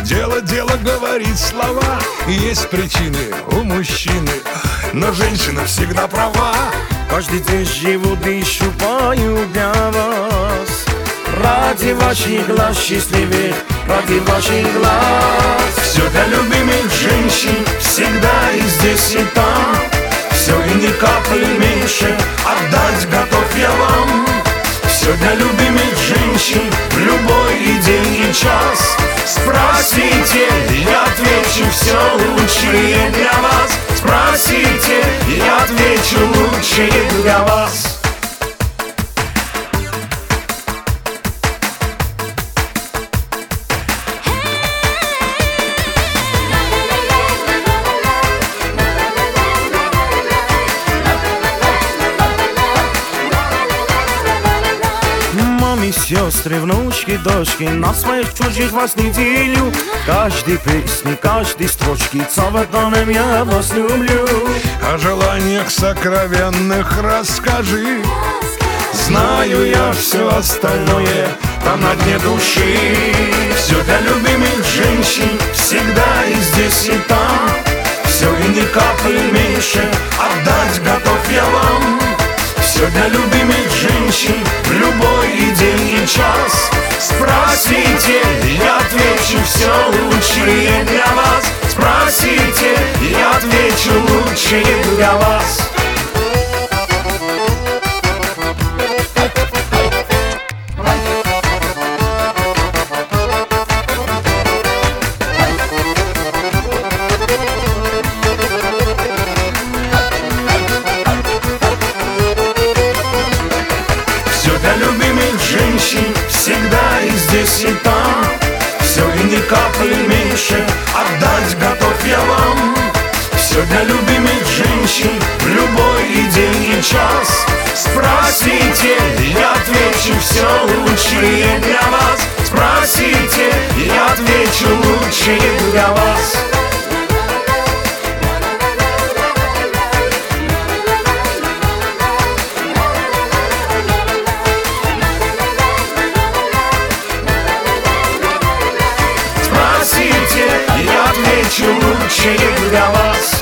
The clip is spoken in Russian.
Дело говорит слова. Есть причины у мужчины, но женщина всегда права. Каждый день живу, дышу, пою для вас. Ради ваших глаз счастливее, ради ваших глаз. Все для любимых женщин, всегда и здесь, и там. Все и ни капли меньше, отдать готов я вам. Все для любимых женщин, в любой и день, и час. Спросите, я отвечу, все лучшее для вас. Спросите, я отвечу, лучшее для вас. Мамы, сестры, внучки, дочки, на своих чужих вас не делю. Каждой песни, каждой строчки целым я вас люблю. О желаниях сокровенных расскажи. Знаю я все остальное там на дне души. Все для любимых женщин, всегда и здесь, и там. Все и ни капли меньше, отдать готов я вам. Все для любимых женщин, в любой и день, и час. Спросите, я отвечу, все лучшее для вас. Спросите, я отвечу, лучшее для вас. Для любимых женщин, всегда и здесь, и там. Все и ни капли меньше, отдать готов я вам. Все для любимых женщин, в любой и день, и час. Спросите, я отвечу, все лучшее для вас. Спросите, я отвечу, лучшее для вас. Я отвечу, лучшее для вас.